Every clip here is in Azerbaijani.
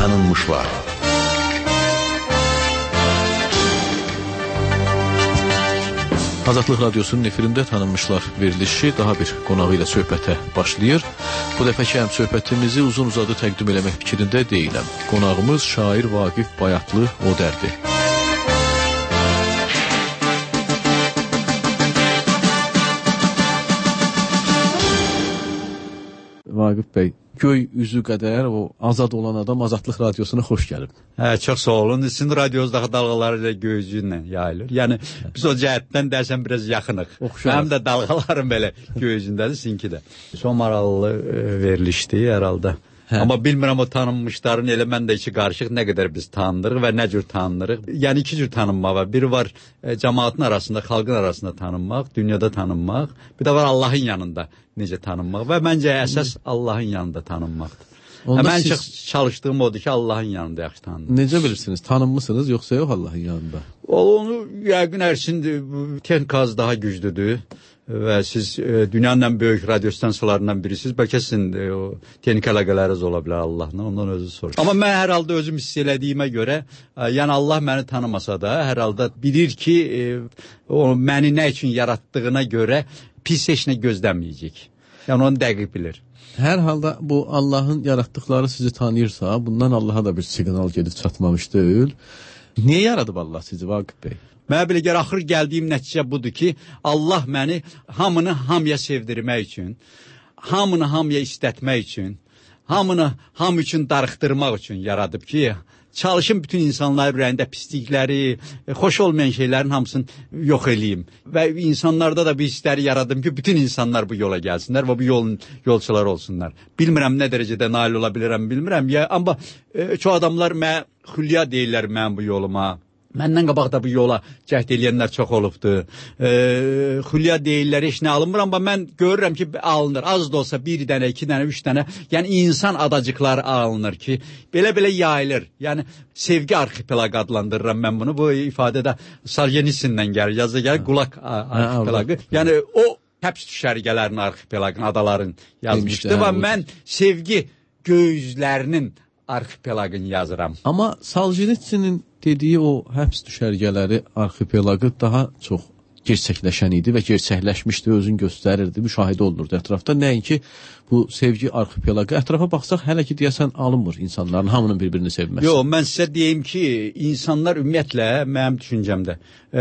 tanınmışlar. Azadlıq Radiosunun efirində tanınmışlar verilişi daha bir qonağı ilə söhbətə başlayır. Bu dəfəki həm söhbətimizi uzun-uzadı təqdim eləmək fikrində deyiləm. Qonağımız şair Vaqif Bayatlı Odərdir. Vaqif bəy, göy üzü qədər o azad olan adam Azadlıq Radiosuna xoş gəlib. Çox sağ olun. Sizin radyonuzdakı dalğalar ilə göy üzü ilə yayılır. Yəni biz o cəhətdən dərsəm biraz yaxınıq. Mənim də dalğalarım belə göy üzündədir, sizinki də. Son maraqlı verilişdi hər halda. Amma bilmirəm o tanınmışların elə mən də içi qarışıq nə qədər biz tanınırıq və nə cür tanınırıq. Yəni iki cür tanınma var. Biri var cəmaatın arasında, xalqın arasında tanınmaq, dünyada tanınmaq. Bir də var Allahın yanında necə tanınmaq və məncə əsas Allahın yanında tanınmaqdır. Mən çalışdığım odur ki, Allahın yanında yaxşı tanınır. Necə bilirsiniz? Tanınmısınız yoxsa yox Allahın yanında? Onu yəqin ərçin texnikası daha güclüdür. Və siz dünyanın ən böyük radyo stansiyalarından birisiniz. Bəlkə sizin o texnik əlaqələriniz ola bilər Allahla, ondan özü soruşur. Amma mən hər halda özüm hiss elədiyimə görə, yəni Allah məni tanımasa da, hər halda bilir ki, o məni nə üçün yaratdığına görə pis heç nə gözləməyəcək. Yəni onu dəqiq bilir. Hər halda bu Allahın yaratdıqları sizi tanıyırsa, bundan Allaha da bir siqnal gedib çatmamış deyil. Niyə yaradıb Allah sizi Vaqif bəy? Mənə belə gəlir, axır gəldiyim nəticə budur ki, Allah məni hamını hamıya sevdirmək üçün, hamını hamıya istətmək üçün, hamını hamı üçün darıxdırmaq üçün yaradıb ki, çalışım bütün insanların ürəyində pislikləri, xoş olmayan şeylərin hamısını yox eləyim. Və insanlarda da bir hissləri yaradım ki, bütün insanlar bu yola gəlsinlər və bu yolun yolçular olsunlar. Bilmirəm nə dərəcədə nail ola bilirəm, bilmirəm. Amma çox adamlar xülya deyirlər mən bu yoluma. Məndən qabaqda bu yola cəhd eləyənlər çox olubdur. Xülya deyirlər, heç nə alınmır, amma mən görürəm ki, alınır. Az da olsa bir dənə, iki dənə, üç dənə. Yəni, insan adacıqları alınır ki, belə-belə yayılır. Yəni, sevgi arxipelagı adlandırıram mən bunu. Bu ifadədə Soljenitsyndən gəlir, yazda gəlir, Qulaq arxipelagı. Yəni, o həbs düşərgələrin arxipelagını, adaların yazmışdı və mən sevgi gözlərinin arxipelagını yazıram. Amma Soljenitsynin dediyi o həbs düşərgələri arxipelagı daha çox gerçəkləşən idi və gerçəkləşmişdi, özün göstərirdi, müşahidə olunurdu ətrafda. Nəinki bu sevgi arxipelagı. Ətrafa baxsaq hələ ki deyəsən alınmır insanların hamının bir-birini sevməsi. Yox, mən sizə deyim ki, insanlar ümumiyyətlə, mənim düşüncəmdə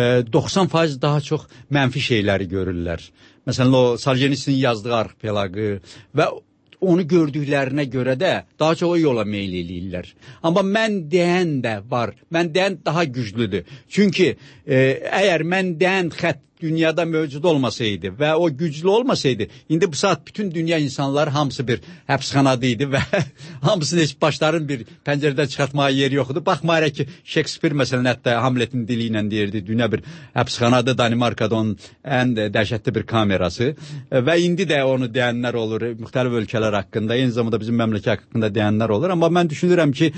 90% daha çox mənfi şeyləri görürlər. Məsələn, o Soljenitsynin yazdığı arxipelagı və onu gördüklərinə görə də daha çox o yola meyl eləyirlər. Amma mən deyən də var. Mən deyən daha güclüdür. Çünki əgər mən deyən xətt dünyada mövcud olmasaydı və o güclü olmasaydı, indi bu saat bütün dünya insanları hamısı bir həbsxanada idi və hamısını heç başların bir pəncərədən çıxartmağa yeri yoxdur. Baxmayaraq ki, Shakespeare məsələn hətta Hamletin dili ilə deyirdi, dünya bir həbsxanadır, Danimarkada onun ən dəhşətli bir kamerası və indi də onu deyənlər olur, müxtəlif ölkələr haqqında, eyni zamanda bizim məmləkət haqqında deyənlər olur. Amma mən düşünürəm ki,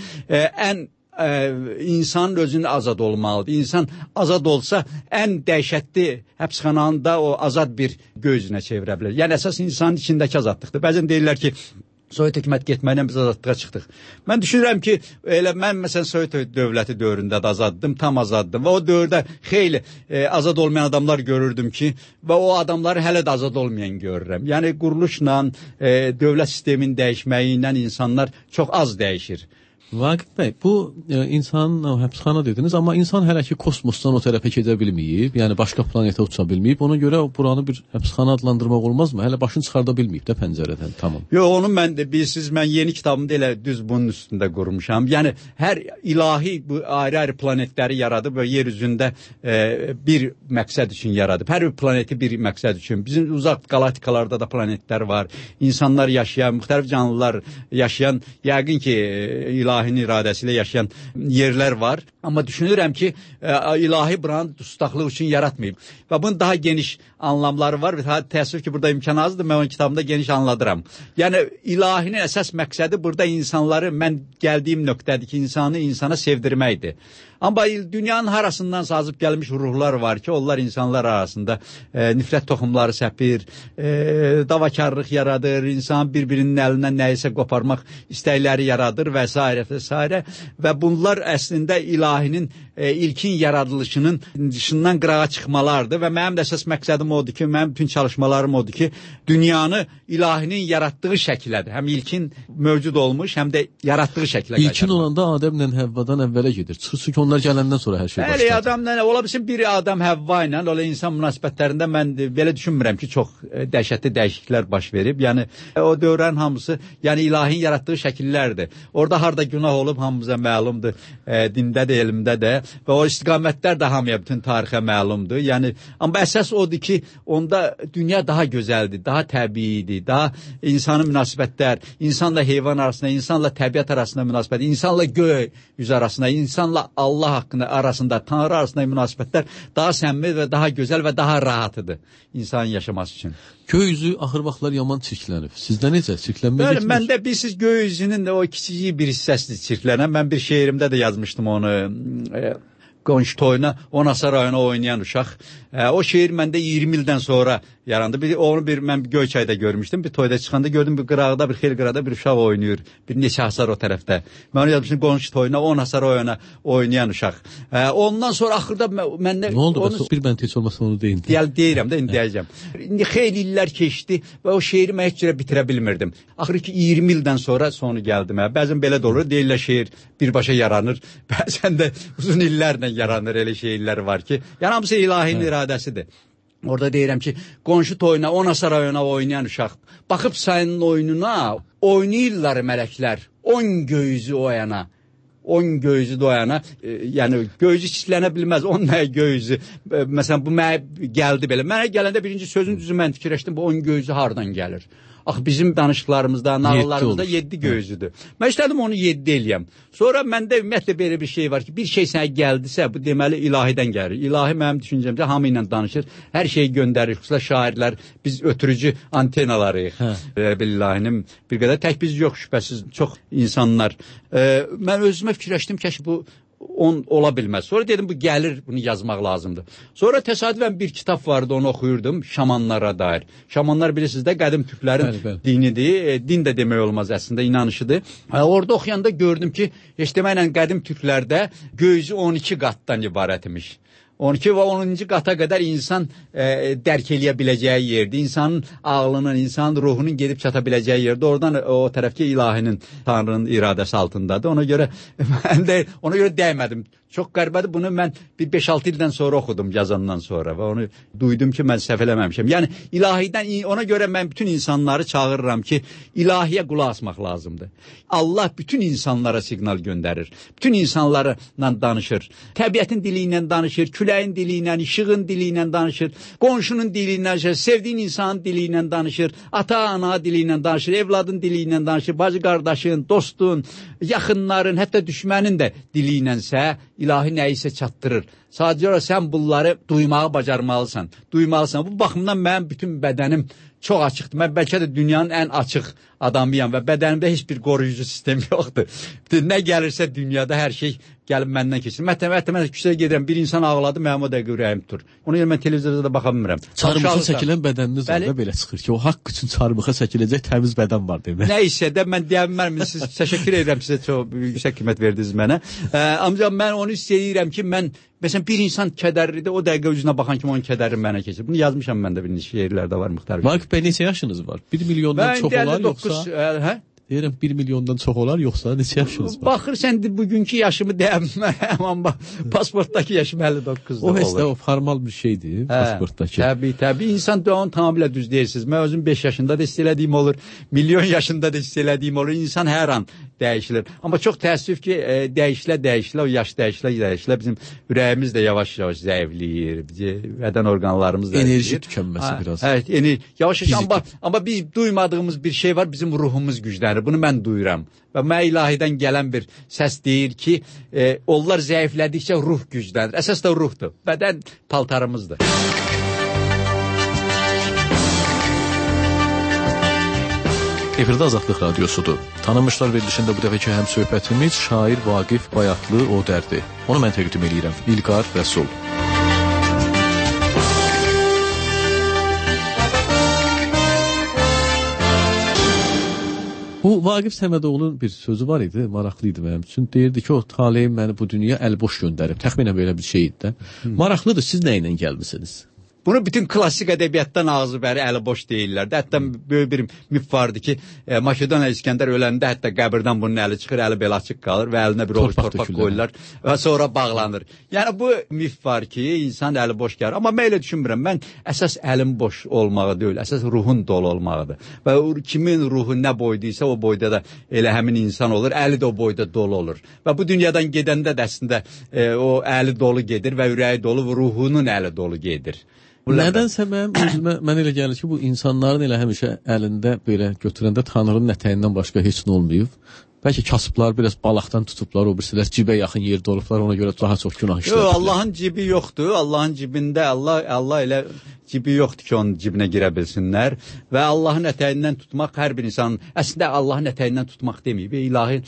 insanın özünün azad olmalıdır. İnsan azad olsa ən dəhşətli həbsxananda o azad bir gözünə çevirə bilər. Yəni əsas insanın içindəki azadlıqdır. Bəzən deyirlər ki, Sovet hökumət getməklə biz azadlığa çıxdıq. Mən düşünürəm ki, mən məsələn Sovet dövləti dövründə də azaddım, tam azaddım və o dövrdə xeyli azad olmayan adamlar görürdüm ki, və o adamları hələ də azad olmayan görürəm. Yəni quruluşla, dövlət sisteminin dəyişməyi ilə insanlar çox az dəyişir. Vaqif bəy, bu insanın həbsxana dediniz, amma insan hələ ki kosmosdan o tərəfə gedə bilməyib, yəni başqa planetə uça bilməyib, ona görə buranı bir həbsxana adlandırmaq olmazmı? Hələ başını çıxarda bilməyib də pəncərədən, tamam. Yox, onu mən də bilirsiniz, mən yeni kitabımda elə düz bunun üstündə qurmuşam. Yəni, hər ilahi bu ayrı-ayrı planetləri yaradıb və yer üzündə bir məqsəd üçün yaradıb. Hər bir planeti bir məqsəd üçün. Bizim uzaq galaktikalarda da planetlər var. İnsanlar yaşayan, müxtəlif canlılar yaşayan, yəqin ki, ilahinin iradəsi ilə yaşayan yerlər var. Amma düşünürəm ki, ilahi buranı dustaqlıq üçün yaratmayıb. Və bunun daha geniş anlamları var. Təəssüf ki, burada imkan azdır. Mən onun kitabımda geniş anladıram. Yəni, ilahinin əsas məqsədi burada insanları, mən gəldiyim nöqtədir ki, insanı insana sevdirməkdir. Amma dünyanın harasından sazıb gəlmiş ruhlar var ki, onlar insanlar arasında nifrət toxumları səpir, davakarlıq yaradır, insan bir-birinin əlindən nəyisə qoparmaq istəkləri yaradır və s. Və bunlar əslində ilahinin ilkin yaradılışının dışından qırağa çıxmalardır və mənim də əsas məqsədim odur ki, mənim bütün çalışmalarım odur ki, dünyanı ilahinin yaratdığı şəklədir. Həm ilkin mövcud olmuş, həm də yaratdığı şəklə qaytarır. İlkin olanda Adəmlə Həvvadan əvvələ gedir. Çıxır ki, onlar gələndən sonra hər şey başladı. Bəli, adamla, ola bilsin bir adam Həvva ilə, ola insan münasibətlərində mən belə düşünmürəm ki, çox dəhşətli dəyişikliklər baş verib. Yəni, o dövrlərin hamısı, yəni ilahin yaratdığı şəkillərdir. Orada harda günah olub, hamımıza məlumdur, dində də, elmdə də və o istiqamətlər də hamıya bütün tarixə məlumdur. Yəni, amma əsas odur ki, onda dünya daha gözəldir, daha təbiidir, daha insanın münasibətlər, insanla heyvan arasında, insanla təbiət arasında münasibət, insanla göy yüz arasında, insanla Allah haqqında arasında, Tanrı arasında münasibətlər daha səmimi və daha gözəl və daha rahatıdır insanın yaşaması üçün. Göy üzü axır vaxtlar yaman çirklənib. Sizdə necə? Çirklənmə getmir? Məndə siz göy üzünün o kiçik bir hissəsidir çirklənən. Mən bir şeirimdə də yazmışdım onu. Qonşu toyuna, Onasa rayonu oynayan uşaq. O şeir məndə 20 ildən sonra yarandı. Onu mən Göyçayda görmüşdüm. Bir toyda çıxanda gördüm bir qırağda, bir xeyli qırağda bir uşaq oynayır. Bir neçə hasar o tərəfdə. Mən onu yazmışdım qonşu toyuna, Onasa rayonu oynayan uşaq. Ondan sonra axırda məndə... Nə oldu? Bir bənd heç olmasa onu deyin. Deyirəm də, indi deyəcəm. İndi xeyli illər keçdi və o şeiri mən heç cürə bitirə bilmirdim. Axırı ki 20 ildən sonra sonu gəldi mənə. Bəzən belə də olur, deyirlər şeir birbaşa yaranır. Bəzən də uzun illərlə yaranır, elə şeirlər var ki. Yəni hamısı ilahinin iradəsidir. Orada deyirəm ki, qonşu toyuna, Onasa rayona oynayan uşaq. Baxıb sənin oyununa, oynayırlar mələklər. 10 göyüzü o yana. 10 göyüzü doyana, yəni göyüzü çitlənə bilməz, 10 nəyə göyüzü. Məsələn, bu mənə gəldi belə. Mənə gələndə birinci sözün düzü mən fikirləşdim, bu 10 göyüzü hardan gəlir? Axı bizim danışıqlarımızda, nağıllarımızda 7 göyüzüdür. Mən istədim onu 7 eləyəm. Sonra məndə ümumiyyətlə belə bir şey var ki, bir şey sənə gəldisə, bu deməli ilahidən gəlir. İlahi mənim düşüncəmcə hamı ilə danışır, hər şeyi göndərir, xüsusilə şairlər, biz ötürücü antenalarıyıq. İlahinin bir qədər, tək biz yox şübhəsiz, çox insanlar. Mən özümə fikirləşdim ki, bu ola bilməz. Sonra dedim, bu gəlir, bunu yazmaq lazımdır. Sonra təsadüfən bir kitab vardı, onu oxuyurdum, şamanlara dair. Şamanlar bilirsiniz də, qədim türklərin dinidir. Din də demək olmaz əslində, inanışıdır. Orada oxuyanda gördüm ki, heç deməklə qədim türklərdə göyüzü 12 qatdan ibarət imiş. 12 və 10-cu qata qədər insan dərk eləyə biləcəyi yerdir. İnsanın ağlının, insanın ruhunun gedib çata biləcəyi yerdir. Oradan o tərəfki ilahinin, Tanrının iradəsi altındadır. Ona görə mən də ona görə dəymədim. Çox qəribədir. Bunu mən bir 5-6 ildən sonra oxudum yazandan sonra və onu duydum ki, mən səhv eləməmişəm. Yəni ilahidən, ona görə mən bütün insanları çağırıram ki, ilahiyə qulaq asmaq lazımdır. Allah bütün insanlara siqnal göndərir. Bütün insanlarla danışır. Təbiətin dili ilə danışır, küləyin dili ilə, işığın dili ilə danışır, qonşunun dili ilə danışır, sevdiyin insanın dili ilə danışır, ata-ana dili ilə danışır, evladın dili ilə danışır, bacı-qardaşın, dostun, yaxınların, hətta düşmənin də dili ilənsə, ilahi nəyisə çatdırır. Sadəcə sən bunları duymağı bacarmalısan, duymalısan. Bu baxımdan mənim bütün bədənim çox açıqdır. Mən bəlkə də dünyanın ən açıq adamıyam və bədənimdə heç bir qoruyucu sistem yoxdur. Nə gəlirsə dünyada hər şey gəlib məndən keçir. Mən küçəyə gedirəm, bir insan ağladı, mənim o dəqiqə ürəyim tutur. Ona görə mən televizorda da baxa bilmirəm. Çarmıxa çəkilən bədəniniz var da belə çıxır ki, o haqq üçün çarmıxa çəkiləcək təmiz bədən var demək. Nə isə də mən deyə bilmərəm, siz təşəkkür edirəm, sizə çox yüksək qiymət verdiniz mənə. Ancaq mən onu istəyirəm ki, məsələn, bir insan kədərlidir, o dəqiqə üzünə baxan kimi onun kədəri mənə keçir. Bunu yazmışam məndə, bir şeirlərdə var müxtəlif. Vaqif bəy, neçə yaşınız var? 1 milyondan çox olar yoxsa? Deyirəm, 1 milyondan çox olar yoxsa neçə yaşınız var? Baxır, sən bugünkü yaşımı deyəməm, amma pasportdakı yaşım 59-da olur. O həsdə o formal bir şeydir, pasportdakı. Təbii, insan onu tamamilə düz deyirsiniz. Mən özüm 5 yaşında da hiss elədiyim olur, milyon yaşında da hiss elədiyim olur. İnsan hər an dəyişilir. Amma çox təəssüf ki, dəyişilə, o yaş dəyişilə bizim ürəyimiz də yavaş-yavaş zəifləyir, bədən orqanlarımız da enerji tükənməsi biraz. Evet, yavaş-yavaş, amma biz duymadığımız bir şey var, bizim ruhumuz güclənir. Bunu mən duyuram. Və mən ilahidən gələn bir səs deyir ki, onlar zəiflədikcə ruh güclənir. Əsas da ruhdur. Bədən paltarımızdır. Efirdə Azadlıq Radiosudur. Tanınmışlar verilişində bu dəfəki həm söhbətimiz şair Vaqif Bayatlı o dərdi. Onu mən təqdim edirəm. İlqar Rəsul. Bu Vaqif Səmədoğlu'nun bir sözü var idi, maraqlıydı mənim üçün. Deyirdi ki, o taleyim məni bu dünya əlboş göndərib. Təxminən belə bir şey idi də. Maraqlıdır, siz nə ilə gəlmisiniz? Bunu bütün klassik ədəbiyyatdan ağzı bəri əli boş deyirlər. Hətta böyük bir mif vardı ki, Makedoniya İskəndər öləndə hətta qəbirdən bunun əli çıxır, əli belə açıq qalır və əlinə bir ovuc torpaq qoyurlar və sonra bağlanır. Yəni bu mif var ki, insan əli boş gəlir. Amma mən elə düşünmürəm. Mən əsas əlin boş olmağı deyil, əsas ruhun dolu olmağıdır. Və kimin ruhu nə boyduysa o boyda da elə həmin insan olur, əli də o boyda dolu olur. Və bu dünyadan gedəndə də əslində o əli dolu gedir və ürəyi dolu, ruhunun əli dolu gedir. Nədənsə mən elə gəlir ki, bu insanların elə həmişə əlində belə götürəndə Tanrının ətəyindən başqa heç nə olmayıb. Bəlkə kasıblar biraz balaqdan tutublar, o birisilər cibə yaxın yerdə olublar, ona görə daha çox günah işləyirlər. Yox, Allahın cibi yoxdur. Allahın cibində Allah elə cibi yoxdur ki, onun cibinə girə bilsinlər. Və Allahın ətəyindən tutmaq hər bir insanın, əslində Allahın ətəyindən tutmaq deməyib, ilahin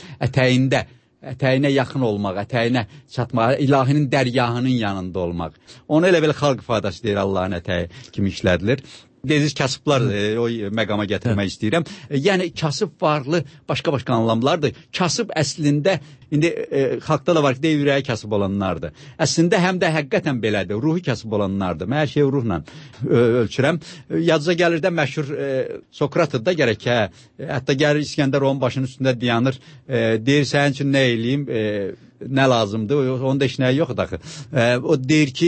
ətəyinə yaxın olmaq, ətəyinə çatmaq, ilahinin dərgahının yanında olmaq. Onu elə belə xalq ifadəsi deyir, Allahın ətəyi kimi işlədilir. Dediniz kasıblar o məqama gətirmək istəyirəm. Yəni kasıb varlı başqa-başqa anlamlardır. Kasıb əslində indi xalqda da var ki, ürəyi kasıb olanlardır. Əslində həm də həqiqətən belədir. Ruhu kasıb olanlardır. Mən hər şeyi ruhla ölçürəm. Yadınıza gəlir də məşhur Sokratı da gərək hə. Hətta gəlir İskəndər onun başının üstündə dayanır. Deyir sənin üçün nə eləyim? Nə lazımdır? Onun da heç nəyi yoxdur axı. O deyir ki,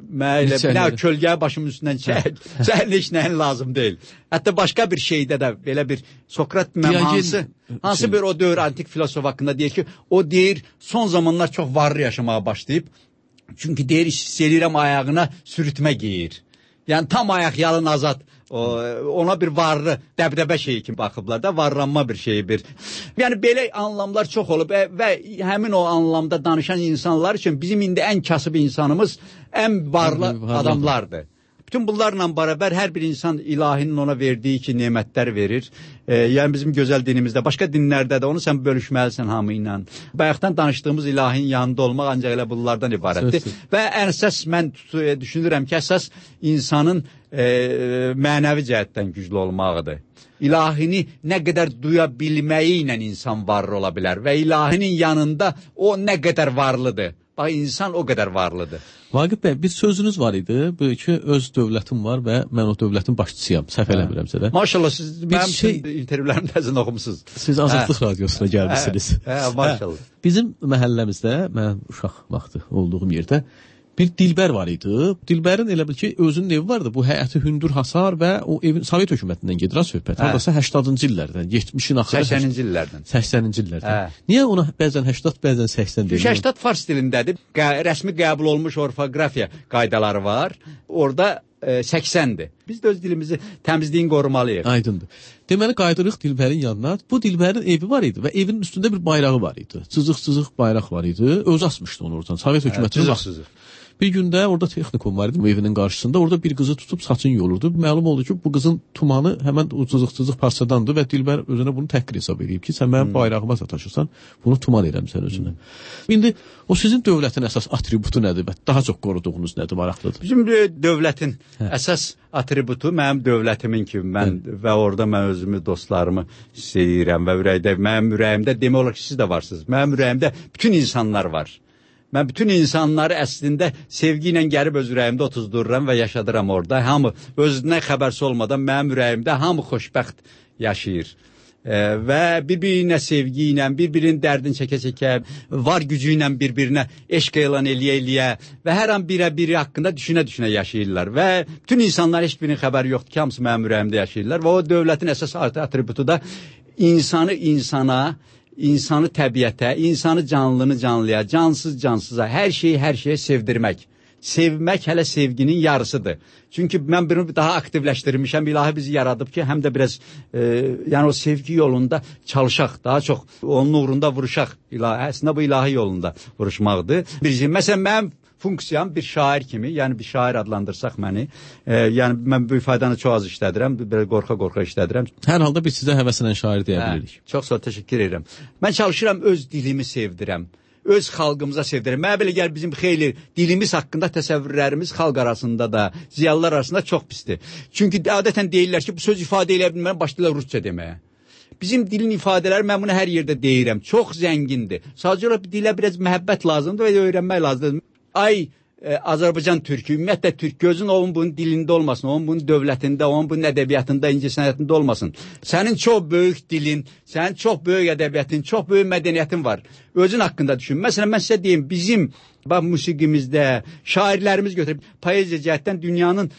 nə kölgəyə başımın üstündən çək. Sənin heç nəyin lazım deyil. Hətta başqa bir şeydə də belə bir Sokrat hansı bir o dövr antik filosof haqqında deyir ki, o deyir son zamanlar çox varlı yaşamağa başlayıb. Çünki deyir hiss edirəm ayağına sürütmə geyir. Yəni tam ayaq yalın azad. Ona bir varlı, dəbdəbə şeyi kimi baxıblar da, varlanma bir şeyi bir. Yəni belə anlamlar çox olub və həmin o anlamda danışan insanlar üçün bizim indi ən kasıb insanımız ən varlı adamlardır. Bütün bunlarla bərabər hər bir insan ilahinin ona verdiyi ki, nemətlər verir. Yəni bizim gözəl dinimizdə, başqa dinlərdə də onu sən bölüşməlisən hamı ilə. Bayaqdan danışdığımız ilahin yanında olmaq ancaq elə bunlardan ibarətdir. Və ən əsas mən düşünürəm ki, əsas insanın mənəvi cəhətdən güclü olmağıdır. İlahini nə qədər duya bilməyi ilə insan varlı ola bilər və ilahinin yanında o nə qədər varlıdır. Bax, insan o qədər varlıdır. Vaqif bəy, bir sözünüz var idi, böyle ki, öz dövlətim var və mən o dövlətin başçısıyam, səhv eləmirəmsə də. Maşallah, siz mənim intervyularımı təzən oxumusunuz. Siz Azadlıq Radiosuna gəlmişsiniz. Maşallah. Bizim məhəlləmizdə, mən uşaq vaxtı olduğum yerdə, bir dilbər var idi. Dilbərin elə bil ki, özünün evi vardı. Bu həyəti hündür hasar və o evin Sovet hökumətindən gedir söhbət. Haradasa 80-cı illərdən, 70-in axırı. 80-ci illərdən. 80-ci illərdən. Niyə ona bəzən 80, bəzən 80 deyilir? 80 fars dilindədir. Rəsmi qəbul olmuş orfoqrafiya qaydaları var. Orada 80-dir. Biz də öz dilimizi təmizliyin qorumalıyıq. Aydındır. Deməli, qaydırıq dilbərin yanına. Bu dilbərin evi var idi və evin üstündə bir bayrağı var idi. Cızıq-cızıq bayraq var idi. Öz asmışdı onu oradan. Sovet hökumətinin cızıq-cızıq. Bir gündə orada texnikum var idi evinin qarşısında. Orada bir qızı tutub saçını yolurdu. Məlum oldu ki, bu qızın tumanı həmən o cızıq-cızıq parçadandır və dilbər özünə bunu təhqir hesab edib ki, sən mənim bayrağıma sataşırsan, bunu tuman edirəm özünə. İndi o sizin dövlətin əsas atributu nədir və daha çox qoruduğunuz nədir, maraqlıdır? Bizim dövlətin əsas atributu mənim dövlətimin kimi və orada mən özümü, dostlarımı hiss edirəm və mənim ürəyimdə demək olar ki, siz də varsınız. Mənim ürəyimdə bütün insanlar var. Mən bütün insanları əslində sevgi ilə gəlib öz ürəyimdə otuzdururam və yaşadıram orada. Hamı özünə xəbərsi olmadan mənim ürəyimdə hamı xoşbəxt yaşayır. Və bir-birinə sevgi ilə, bir-birinin dərdini çəkə-çəkə, var gücü ilə bir-birinə eşq elan eləyə-eləyə və hər an biri haqqında düşünə-düşünə yaşayırlar. Və bütün insanlar heç birinin xəbəri yoxdur ki, hamısı mənim ürəyimdə yaşayırlar. Və o dövlətin əsas atributu da insanı insana, insanı təbiətə, insanı canlını canlıya, cansız cansıza, hər şeyə sevdirmək. Sevmək hələ sevginin yarısıdır. Çünki mən bunu daha aktivləşdirmişəm. İlahi bizi yaradıb ki, həm də biraz yəni o sevgi yolunda çalışaq, daha çox onun uğrunda vuruşaq. Əslində bu ilahi yolunda vuruşmaqdır. Məsələn, mənim funksiyam bir şair kimi, yəni bir şair adlandırsaq məni, yəni mən bu ifadanı çox az işlədirəm, belə qorxa-qorxa işlədirəm. Hər halda biz sizə həvəslənən şair deyə bilirik. Çox sağ ol, təşəkkür edirəm. Mən çalışıram öz dilimi sevdirəm. Öz xalqımıza sevdirir. Mənə belə gəlir bizim xeyli dilimiz haqqında təsəvvürlərimiz xalq arasında da, ziyalılar arasında çox pisdir. Çünki adətən deyirlər ki, bu söz ifadə edə bilmərəm, başlayırlar rusca deməyə. Bizim dilin ifadələri, mən bunu hər yerdə deyirəm, çox zəngindir. Sadəcə dilə biraz məhəbbət lazımdır və öyrənmək lazımdır. Ay Azərbaycan türkü, ümumiyyətlə türk gözün onun bunun dilində olmasın, onun bunun dövlətində, onun bunun ədəbiyyatında, incəsənətində olmasın. Sənin çox böyük dilin, sənin çox böyük ədəbiyyatın, çox böyük mədəniyyətin var. Özün haqqında düşün. Məsələn, mən sizə deyim, bizim musiqimizdə şairlərimiz götürüb, poeziya cəhətdən dünyanın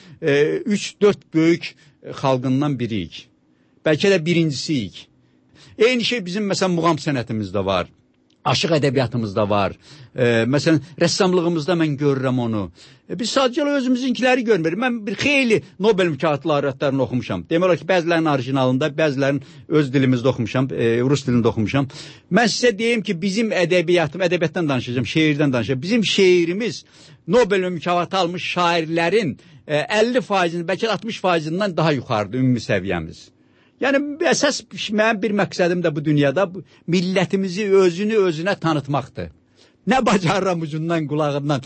3-4 böyük xalqından biriyik. Bəlkə də birincisiyik. Eyni şey bizim, məsələn, muğam sənətimizdə var. Aşıq ədəbiyyatımızda var. Məsələn, rəssamlığımızda mən görürəm onu. Biz sadəcə özümüzünkiləri görmürük. Mən bir xeyli Nobel mükafatı laureatlarını oxumuşam. Demək olar ki, bəzilərinin orijinalında, bəzilərinin öz dilimizdə oxumuşam, rus dilində oxumuşam. Mən sizə deyim ki, bizim ədəbiyyatdan danışacağım, şeirdən danışacağım. Bizim şeirimiz Nobel mükafatı almış şairlərin 50%, bəlkə 60%-dən daha yuxarıdır ümumi səviyyəmiz. Yəni, əsas mənim bir məqsədim də bu dünyada millətimizi özünə tanıtmaqdır. Nə bacarıram ucundan, qulağından.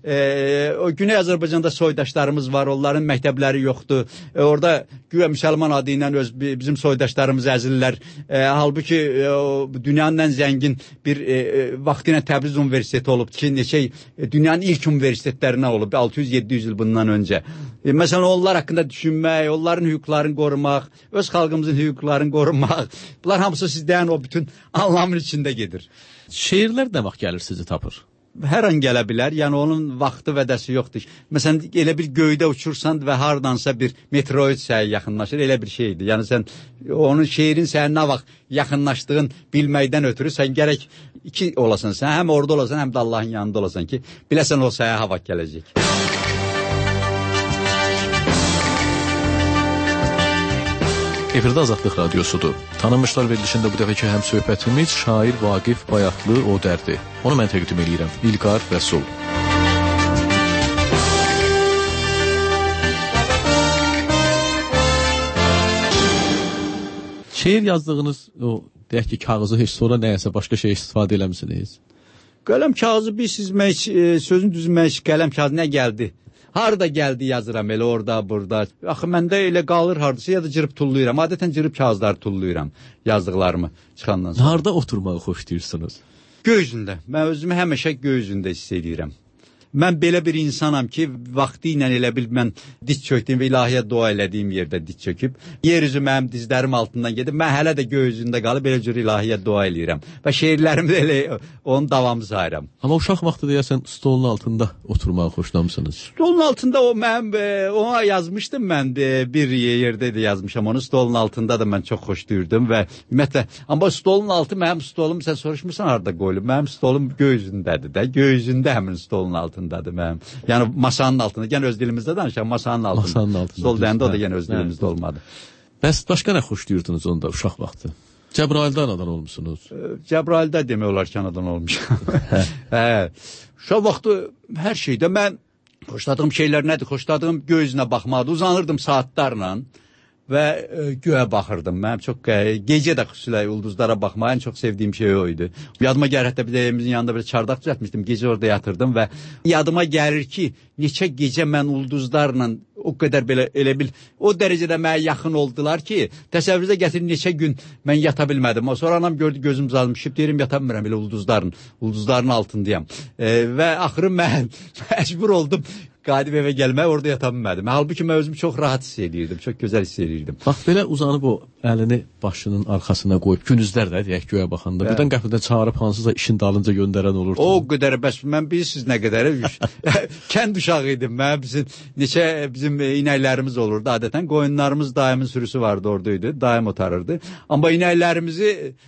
O Güney Azərbaycanda soydaşlarımız var, onların məktəbləri yoxdur. Orada güya müsəlman adı ilə bizim soydaşlarımız əzilirlər. Halbuki dünyanın ən zəngin bir vaxtı ilə Təbriz Universiteti olub ki, dünyanın ilk universitetlərinə olub 600-700 il bundan öncə. Məsələn, onlar haqqında düşünmək, onların hüquqlarını qorumaq, öz xalqımızın hüquqlarını qorumaq, bunlar hamısı sizdən o bütün anlamın içində gedir. Şeirlər nə vaxt gəlir sizi tapır? Hər an gələ bilər, yəni onun vaxtı vədəsi yoxdur. Məsələn, elə bir göydə uçursan və hardansa bir meteorit sənə yaxınlaşır, elə bir şeydir. Yəni sən onun şeirin sənə nə vaxt yaxınlaşdığın bilməkdən ötürü sən gərək iki olasan, sən həm orada olasan, həm də Allahın yanında olasan ki, biləsən o sənə hava gələcək. Efirdə Azadlıq Radiosudur. Tanınmışlar verilişində bu dəfəki həm söhbətimiz şair Vaqif Bayatlı Odərdir. Onu mən təqdim edirəm. İlqar Rəsul. Şeir yazdığınız o deyək ki, kağızı heç sonra nəyəsə başqa şey istifadə eləmisiniz? Qələm kağızı bilsizmək, sözün düzmək, qələm kağızı nə gəldi? Harada gəldi yazıram, elə orada, burada. Axı, məndə elə qalır hardasa, ya da cırıb tulluyuram. Adətən cırıb kağızları tulluyuram yazdıqlarımı çıxandan sonra. Harada oturmağı xoşlayırsınız? Göy üzündə. Mən özümü həmişə göy üzündə hiss edirəm. Mən belə bir insanam ki, vaxtı ilə elə bil mən diz çökdüyüm və ilahiyə dua elədiyim yerdə diz çöküb. Yer üzü mənim dizlərim altından gedib. Mən hələ də göy üzündə qalıb belə cür ilahiyə dua eləyirəm. Və şeirlərimi elə onun davamı sayıram. Amma uşaq vaxtı deyəsən stolun altında oturmağı xoşlamısınız. Stolun altında ona yazmışdım mən. Bir yerdə də yazmışam onu. Stolun altında da mən çox xoşlayırdım və ümumiyyətlə, amma stolun altı mənim stolum, sən soruşmursan harada qoyulub. Mənim stolum göy üzündədir də. Göy üzündə həmin stolun altındadır mənim. Yəni masanın altında, yəni öz dilimizdə danışaq, masanın altında. Masanın altında. Stol deyəndə o da yəni öz dilimizdə olmadı. Bəs başqa nə xoşlayırdınız onda uşaq vaxtı? Cəbraildə anadan olmuşsunuz. Cəbraildə demək olar ki, anadan olmuşam. Uşaq vaxtı hər şeydə mən xoşladığım şeylər nədir? Xoşladığım göy üzünə baxmadı. Uzanırdım saatlarla və göyə baxırdım. Mənim çox gecə də xüsusilə ulduzlara baxmağı ən çox sevdiyim şey o idi. Yadıma gəlir, hətta bir də evimizin yanında bir çardaq düzəltmişdim. Gecə orada yatırdım və yadıma gəlir ki, neçə gecə mən ulduzlarla o qədər belə elə bil o dərəcədə mənə yaxın oldular ki, təsəvvürünüzə gətirin neçə gün mən yata bilmədim. Sonra anam gördü, gözüm zalmışıb, deyirəm yata bilmirəm elə ulduzların altındayam. Və axırı mən məcbur oldum qadim evə gəlmək, orada yata bilmədim. Halbuki mən özümü çox rahat hiss edirdim, çox gözəl hiss edirdim. Bax, belə uzanıb o əlini başının arxasına qoyub, günüzlər də deyək göyə baxanda, birdən qəfildən çağırıb hansısa işin dalınca göndərən olurdu. O qədər, bəs mən bilirsiniz nə qədər kənd uşağı idim. Mən neçə bizim inəklərimiz olurdu adətən. Qoyunlarımız daimin sürüsü vardı, oradaydı, daim otarırdı. Amma inəklərimizi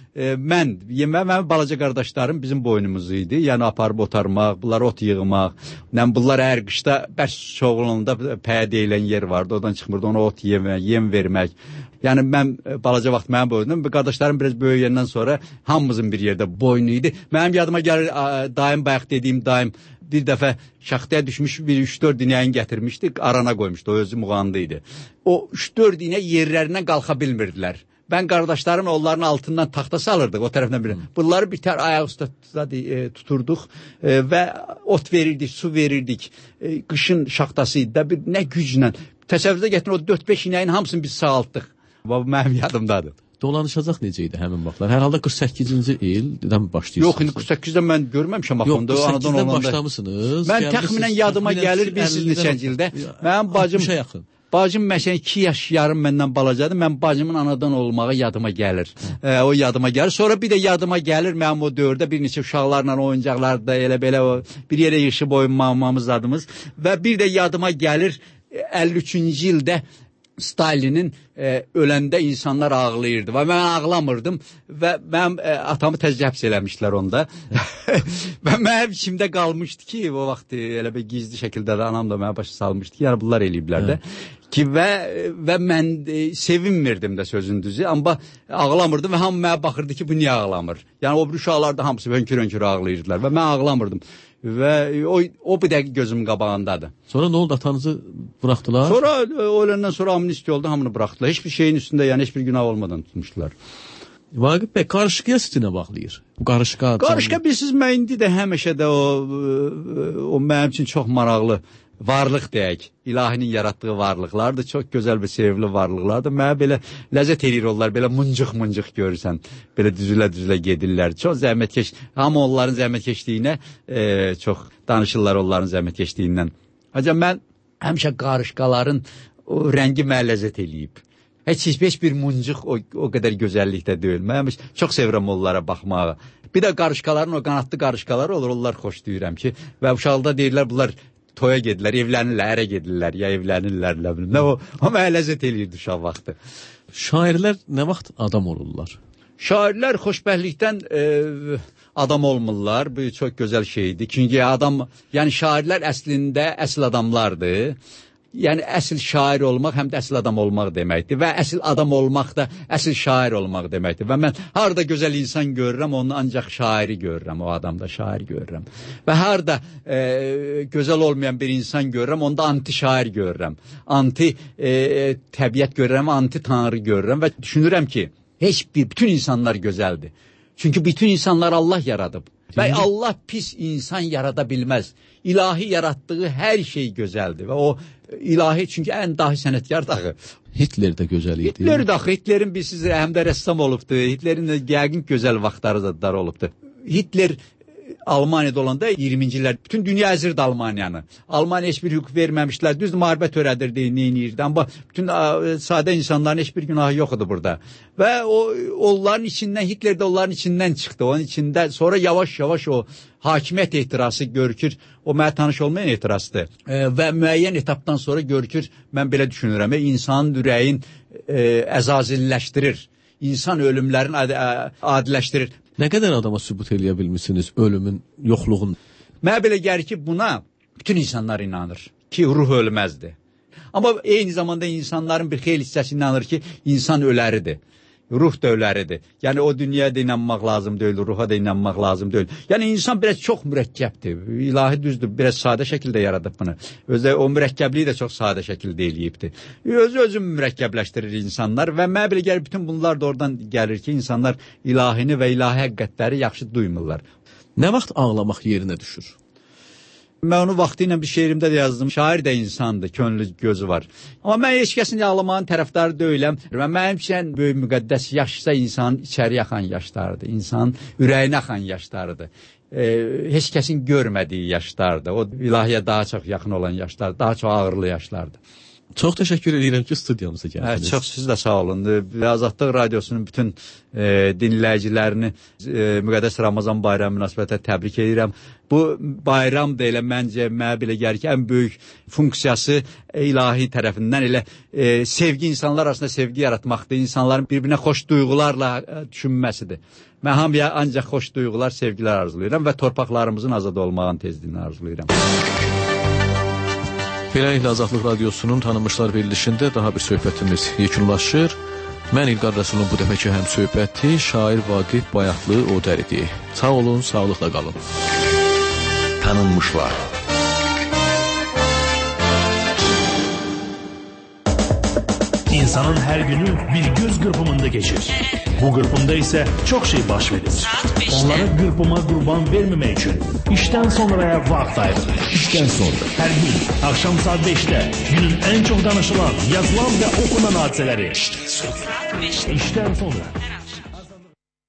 mənim balaca qardaşlarım bizim boynumuz idi. Yəni aparıb otarmaq, bunlar ot yığmaq. Bunlar hər qışda bəs çoğunluğunda pəyə deyilən yer vardı, oradan çıxmırdı, ona ot yem vermək. Yəni mən balaca vaxt mənim boyumdum. Qardaşlarım biraz böyüyəndən sonra hamımızın bir yerdə boynu idi. Mənim yadıma gəlir daim bayaq dediyim daim bir dəfə şaxtaya düşmüş bir 3-4 inəyin gətirmişdi, arana qoymuşdu. O özü muğandı idi. O 3-4 inə yerlərindən qalxa bilmirdilər. Ben kardeşlerim onların altından taxta salırdık o tarafından biri. Bunları biter ayak üstü tuturduk ve ot verirdik, su verirdik. Kışın şaxtasıydı da bir ne güclə. Təsəvvürdə gətirin o 4-5 inəyin hamısını biz sağaltdıq. Bu mənim yadımdadır. Dolanışacaq necə idi həmin vaxtlar? Hər halda 48-ci ildən başlayırsınız. Yox, indi 48-dən mən görməmişəm axı onda. Yox, 48-dən başlamışsınız. Mən təxminən yadıma gəlir, bilirsiniz neçənci ildə. Mənim bacım... Bacım məsələn 2 yaş yarım məndən balacadır. Mən bacımın anadan olmağı yadıma gəlir. O yadıma gəlir. Sonra bir də yadıma gəlir mənim o dövrdə bir neçə uşaqlarla oyuncaqlarda elə belə o bir yerə yığışıb oyunmamamız adımız və bir də yadıma gəlir 53-cü ildə Stalinin öləndə insanlar ağlayırdı və mən ağlamırdım və mənim atamı tez həbs eləmişlər onda. Və mənim içimdə qalmışdı ki, o vaxt elə bir gizli şəkildə də anam da mənə başa salmışdı ki, yəni bunlar eləyiblər də. Ki və mən sevinmirdim də sözün düzü, amma ağlamırdım və hamı mənə baxırdı ki, bu niyə ağlamır? Yəni o bir uşaqlar da hamısı hönkür-hönkür ağlayırdılar və mən ağlamırdım. Və o bir dəqiq gözümün qabağındadır. Sonra nə oldu, atanızı buraxdılar? Sonra öləndən sonra amnistiya oldu, hamını buraxdılar. Hiçbir şeyin üstündə, yəni heç bir günah olmadan tutmuşlar. Vaqif bəy, qarışqaya sizinə bağlayır. Bu qarışqa... Qarışqa bilirsiniz, mən indi də həmişə də o mənim üçün çox maraqlı varlıq deyək. İlahinin yaratdığı varlıqlardır. Çox gözəl və sevimli varlıqlardır. Mənə belə ləzzət edir onlar. Belə mıncıq-mıncıq görürsən. Belə düzülə-düzülə gedirlər. Çox zəhmətkeş. Amma onların zəhmətkeşliyinə çox danışırlar onların zəhmətkeşliyindən. Ancaq mən həmişə qarışqaların o rəngi mənə ləzzət eləyib. Heç bir mıncıq o qədər gözəllikdə deyil. Mən çox sevirəm onlara baxmağı. Bir də qarışqaların o qanadlı qarışqaları olur. Onlar xoşlayıram ki. Və uşaqda deyirlər bunlar toya gedirlər, evlənirlər, ərə gedirlər, ya evlənirlər, nə bilim. O mənə ləzzət eləyirdi uşaq vaxtı. Şairlər nə vaxt adam olurlar? Şairlər xoşbəxtlikdən adam olmurlar. Bu çox gözəl şeydir. Çünki adam, yəni şairlər əslində əsl adamlardır. Yəni əsl şair olmaq həm də əsl adam olmaq deməkdir və əsl adam olmaq da əsl şair olmaq deməkdir və mən harda gözəl insan görürəm, onu ancaq şairi görürəm, o adamda şair görürəm və harda gözəl olmayan bir insan görürəm, onda anti şair görürəm, anti təbiət görürəm, anti tanrı görürəm və düşünürəm ki, bütün insanlar gözəldir. Çünki bütün insanlar Allah yaradıb və Allah pis insan yarada bilməz. İlahi yaratdığı hər şey gözəldir və o ilahi çünki ən dahi sənətkar dağı. Hitler də gözəl idi. Hitler də, Hitlerin bilsiz həm də rəssam olubdu. Hitlerin də yəqin gözəl vaxtları da olubdu. Hitler Almaniyada olanda 20-ci illər bütün dünya əzirdi Almaniyanı. Almaniya heç bir hüquq verməmişdilər. Düz müharibə törədirdi, neynirdi. Amma bütün sadə insanların heç bir günahı yox idi burada. Və onların içindən, Hitler də onların içindən çıxdı. Onun içində sonra yavaş-yavaş o hakimiyyət ehtirası görükür. O mənə tanış olmayan ehtirasdır. Və müəyyən etapdan sonra görükür, mən belə düşünürəm, insanın ürəyin əzazilləşdirir. İnsan ölümlərini adiləşdirir. Nə qədər adama sübut eləyə bilmişsiniz ölümün, yoxluğun? Mənə belə gəlir ki, buna bütün insanlar inanır ki, ruh ölməzdir. Amma eyni zamanda insanların bir xeyli hissəsi inanır ki, insan öləridir. Ruh da öləridir. Yəni o dünyaya da inanmaq lazım deyil, ruha da inanmaq lazım deyil. Yəni insan biraz çox mürəkkəbdir. İlahi düzdür, biraz sadə şəkildə yaradıb bunu. Özü o mürəkkəbliyi də çox sadə şəkildə eləyibdir. Özü mürəkkəbləşdirir insanlar və mənə belə gəlir bütün bunlar da oradan gəlir ki, insanlar ilahini və ilahi həqiqətləri yaxşı duymurlar. Nə vaxt ağlamaq yerinə düşür? Mən onu vaxtı ilə bir şeirimdə də yazdım. Şair də insandır, könlü gözü var. Amma mən heç kəsin ağlamağın tərəfdarı deyiləm. Və mənim üçün böyük müqəddəs yaşsa insanın içəri yaxan yaşlarıdır. İnsanın ürəyinə axan yaşlarıdır. Heç kəsin görmədiyi yaşlardır. O ilahiyə daha çox yaxın olan yaşlardır. Daha çox ağırlı yaşlardır. Çox təşəkkür edirəm ki, studiyamıza gəldiniz. Çox siz də sağ olun. Azadlıq Radiosunun bütün dinləyicilərini Müqəddəs Ramazan bayramı münasibətilə təbrik edirəm. Bu bayram da elə məncə mənə belə gəlir ki, ən böyük funksiyası ilahi tərəfindən elə sevgi, insanlar arasında sevgi yaratmaqdır. İnsanların bir-birinə xoş duyğularla düşünməsidir. Mən hamıya ancaq xoş duyğular, sevgilər arzulayıram və torpaqlarımızın azad olmağın tezliyini arzulayıram. Beləliklə Azadlıq Radiosunun Tanınmışlar verilişində daha bir söhbətimiz yekunlaşır. Mən İlqar Rəsulun bu dəfəki həm söhbəti şair Vaqif Bayatlı Odər idi. Sağ olun, sağlıqla qalın. Tanınmışlar. İnsanın her günü bir göz kırpımında geçir. Bu kırpımda ise çok şey baş verir. Onları kırpıma kurban vermemek için işten sonraya vakit ayırın. İşten sonra. Her gün akşam saat 5'te günün en çok danışılan, yazılan ve okunan hadiseleri. İşten sonra.